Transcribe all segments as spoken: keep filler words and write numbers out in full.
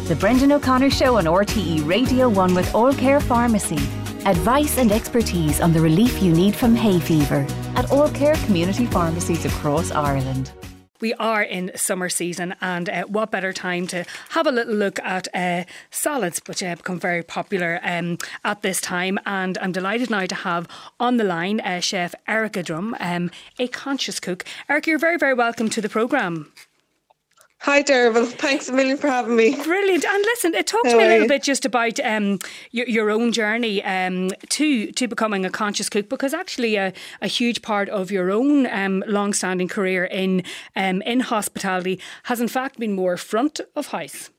The Brendan O'Connor Show on R T E Radio one with All Care Pharmacy. Advice and expertise on the relief you need from hay fever at All Care community pharmacies across Ireland. We are in summer season, and uh, what better time to have a little look at uh, salads, which have become very popular um, at this time. And I'm delighted now to have on the line uh, Chef Erica Drum, um, a conscious cook. Erica, you're very, very welcome to the programme. Hi, Derval. Thanks a million for having me. Brilliant. And listen, talk to How me a are little you? bit just about um, your, your own journey um, to to becoming a conscious cook, because actually a, a huge part of your own um, long-standing career in um, in hospitality has in fact been more front of house.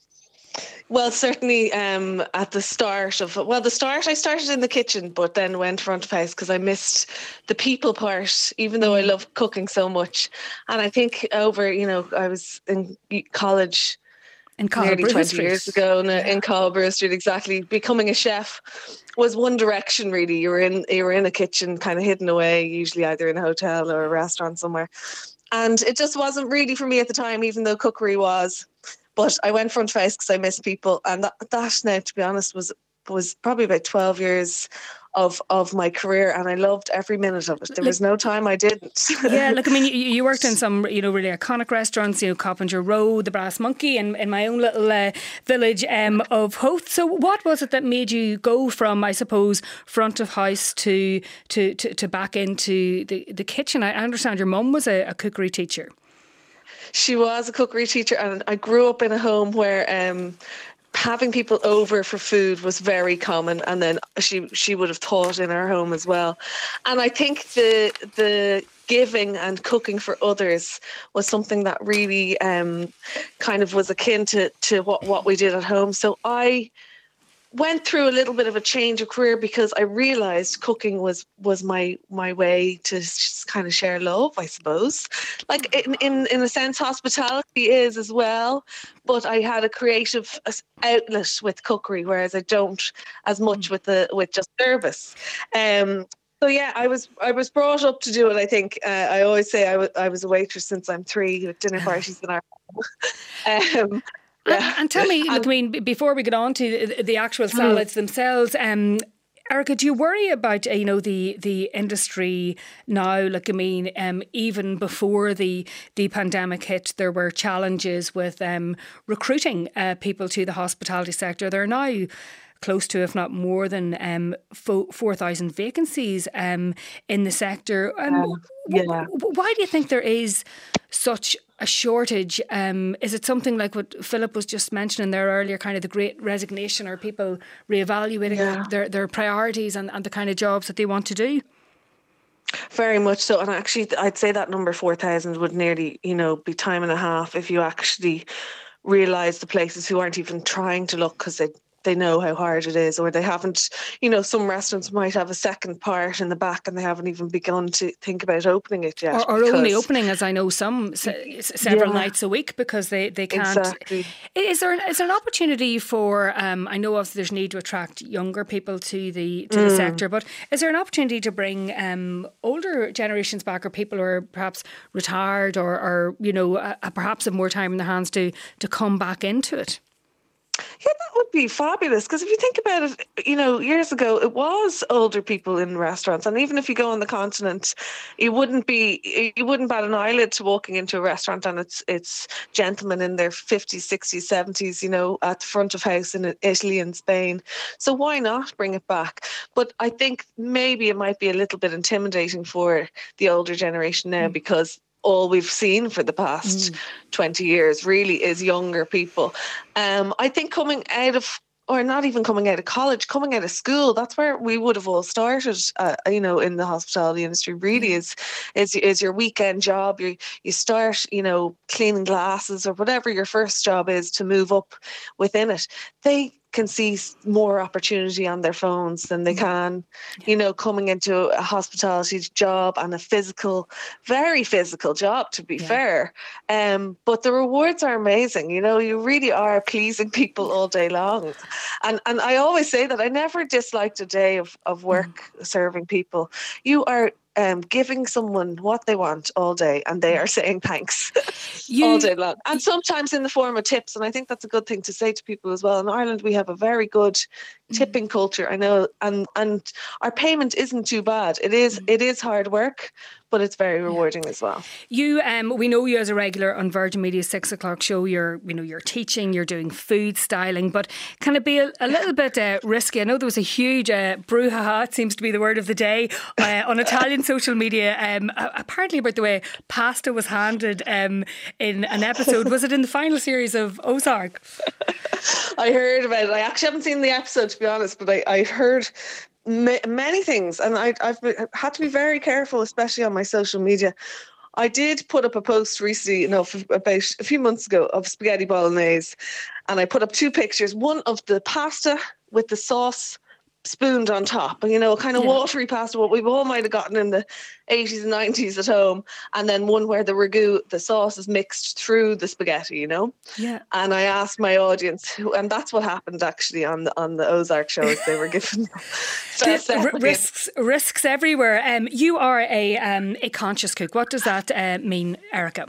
Well, certainly um, at the start of, well, the start, I started in the kitchen, but then went front of house because I missed the people part, even though I love cooking so much. And I think over, you know, I was in college In nearly Colborough twenty Street. years ago in, in Colborough Street, exactly. Becoming a chef was one direction, really. You were in, you were in a kitchen, kind of hidden away, usually either in a hotel or a restaurant somewhere. And it just wasn't really for me at the time, even though cookery was. But I went front face because I miss people, and that, that now, to be honest, was was probably about twelve years of of my career, and I loved every minute of it. There was no time I didn't. Yeah, look, I mean, you, you worked in some, you know, really iconic restaurants, you know, Coppinger Road, the Brass Monkey, and in my own little uh, village um, of Howth. So what was it that made you go from, I suppose, front of house to to, to, to back into the, the kitchen? I understand your mum was a, a cookery teacher. She was a cookery teacher, and I grew up in a home where um, having people over for food was very common, and then she she would have taught in our home as well. And I think the the giving and cooking for others was something that really um, kind of was akin to to what what we did at home. So I went through a little bit of a change of career because I realised cooking was was my my way to just kind of share love, I suppose. Like in, in, in a sense, hospitality is as well, but I had a creative outlet with cookery, whereas I don't as much with the with just service. Um, so yeah, I was I was brought up to do it. I think uh, I always say I, w- I was a waitress since I'm three at dinner parties in our home. um, And, Yeah. and tell me, look, I mean, b- before we get on to the, the actual salads mm. themselves, um, Erica, do you worry about, uh, you know, the the industry now? Like, I mean, um, even before the the pandemic hit, there were challenges with um, recruiting uh, people to the hospitality sector. There are now close to, if not more than, um, four thousand vacancies um, in the sector. Um, um, yeah. w- why do you think there is such a shortage? Um, is it something like what Philip was just mentioning there earlier, kind of the great resignation, or people reevaluating Yeah. their, their priorities and, and the kind of jobs that they want to do? Very much so. And actually, I'd say that number four thousand would nearly, you know, be time and a half if you actually realise the places who aren't even trying to look because they they know how hard it is, or they haven't, you know, some restaurants might have a second part in the back and they haven't even begun to think about opening it yet. Or, or only opening, as I know, some se- several Yeah. nights a week because they, they can't. Exactly. Is there is there an opportunity for, um, I know obviously there's need to attract younger people to the to Mm. the sector, but is there an opportunity to bring um, older generations back, or people who are perhaps retired or, or you know, uh, perhaps have more time in their hands to, to come back into it? Yeah, that would be fabulous, because if you think about it, you know, years ago it was older people in restaurants, and even if you go on the continent, you wouldn't be you wouldn't bat an eyelid to walking into a restaurant and it's it's gentlemen in their fifties, sixties, seventies, you know, at the front of house in Italy and Spain. So why not bring it back? But I think maybe it might be a little bit intimidating for the older generation now, because all we've seen for the past mm. twenty years really is younger people. Um, I think coming out of, or not even coming out of college, coming out of school, that's where we would have all started, uh, you know, in the hospitality industry, really is is, is your weekend job. You, you start, you know, cleaning glasses or whatever your first job is to move up within it. They can see more opportunity on their phones than they can, you know, coming into a hospitality job and a physical, very physical job, to be yeah. fair. Um, but the rewards are amazing. You know, you really are pleasing people all day long. And and I always say that I never disliked a day of, of work mm. serving people. You are um, giving someone what they want all day, and they are saying thanks you, all day long. And sometimes in the form of tips. And I think that's a good thing to say to people as well. In Ireland, we have a very good tipping culture, I know, and and our payment isn't too bad. It is it is hard work, but it's very rewarding as well. You, um, we know you as a regular on Virgin Media's six o'clock show. You're, you know, you're teaching, you're doing food styling, but can it be a, a little bit uh, risky? I know there was a huge uh, brouhaha, it seems to be the word of the day, uh, on Italian social media, um, apparently about the way pasta was handed um, in an episode. Was it in the final series of Ozark? I heard about it. I actually haven't seen the episode, to be honest, but I, I heard ma- many things, and I, I've been, had to be very careful, especially on my social media. I did put up a post recently, you know, about a few months ago, of spaghetti bolognese, and I put up two pictures, one of the pasta with the sauce spooned on top, you know, kind of yeah. watery pasta, what we all might have gotten in the eighties and nineties at home, and then one where the ragu, the sauce is mixed through the spaghetti, you know. Yeah. And I asked my audience, and that's what happened actually on the on the Ozark shows. They were given the, risks risks everywhere. Um, you are a um a conscious cook. What does that uh, mean, Erica?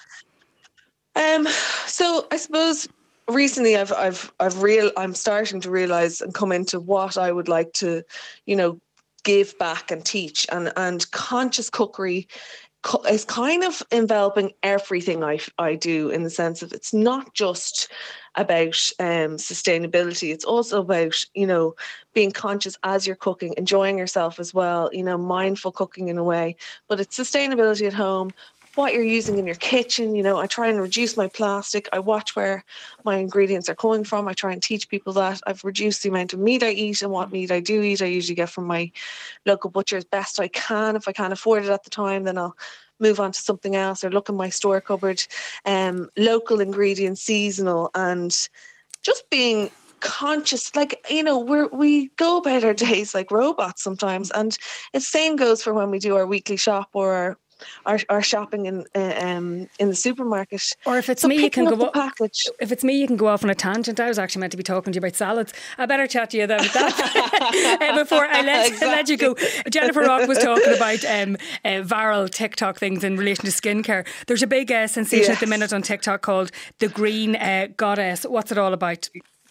Um, so I suppose. Recently, I've I've I've real I'm starting to realise and come into what I would like to, you know, give back and teach, and and conscious cookery is kind of enveloping everything I I do, in the sense of it's not just about um, sustainability. It's also about, you know, being conscious as you're cooking, enjoying yourself as well, you know, mindful cooking in a way. But it's sustainability at home. What you're using in your kitchen, you know, I try and reduce my plastic. I watch where my ingredients are coming from. I try and teach people that. I've reduced the amount of meat I eat, and what meat I do eat, I usually get from my local butcher as best I can. If I can't afford it at the time, then I'll move on to something else, or look in my store cupboard. Um, local ingredients, seasonal, and just being conscious. Like, you know, we're we go about our days like robots sometimes, and the same goes for when we do our weekly shop or our Our, our shopping in uh, um in the supermarket. Or if it's so me, you can go the package. If it's me, you can go off on a tangent. I was actually meant to be talking to you about salads. I better chat to you about that uh, before I let, exactly. let you go. Jennifer Rock was talking about um, uh, viral TikTok things in relation to skincare. There's a big uh, sensation yes. at the minute on TikTok called the Green uh, Goddess. What's it all about?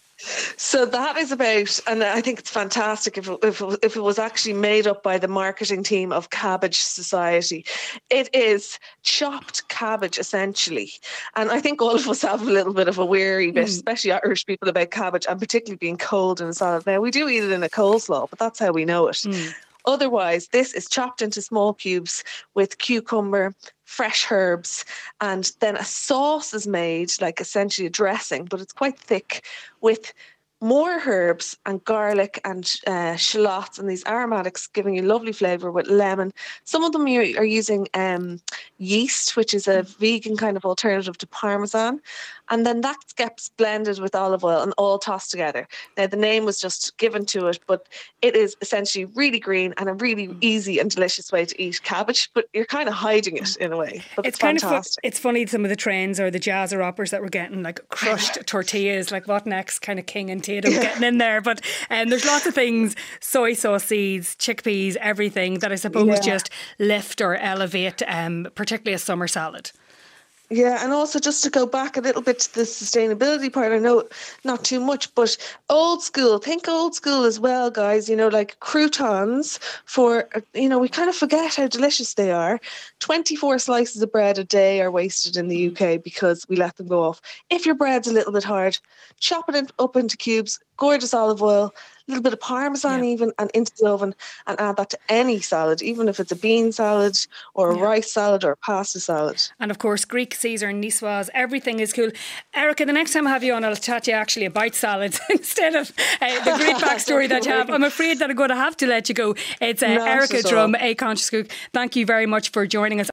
So that is about, and I think it's fantastic if it, if, it, if it was actually made up by the marketing team of Cabbage Society. It is chopped cabbage, essentially. And I think all of us have a little bit of a weary bit, mm. especially Irish people, about cabbage, and particularly being cold in a salad. Now, we do eat it in a coleslaw, but that's how we know it. Mm. Otherwise, this is chopped into small cubes with cucumber, fresh herbs, and then a sauce is made, like essentially a dressing, but it's quite thick, with more herbs and garlic and uh, shallots and these aromatics, giving you lovely flavour with lemon. Some of them are using um, yeast, which is a vegan kind of alternative to Parmesan. And then that gets blended with olive oil and all tossed together. Now, the name was just given to it, but it is essentially really green and a really easy and delicious way to eat cabbage, but you're kind of hiding it in a way. But it's, it's kind fantastic. Of fu- it's funny, some of the trends or the jazzer uppers that we're getting, like crushed tortillas, like what next, kind of King and Tatum yeah. getting in there. But um, there's lots of things, soy sauce seeds, chickpeas, everything that I suppose yeah. just lift or elevate, um, particularly a summer salad. Yeah, and also just to go back a little bit to the sustainability part, I know not too much, but old school, think old school as well, guys, you know, like croutons for, you know, we kind of forget how delicious they are. twenty-four slices of bread a day are wasted in the U K because we let them go off. If your bread's a little bit hard, chop it up into cubes, gorgeous olive oil, a little bit of Parmesan yeah. even, and into the oven, and add that to any salad, even if it's a bean salad or a yeah. rice salad or a pasta salad. And of course, Greek Caesar, niçoise, everything is cool. Erica, the next time I have you on, I'll chat to you actually about salads instead of uh, the great backstory that you have. I'm afraid that I'm going to have to let you go. It's uh, Erica Drum, a conscious cook. Thank you very much for joining us.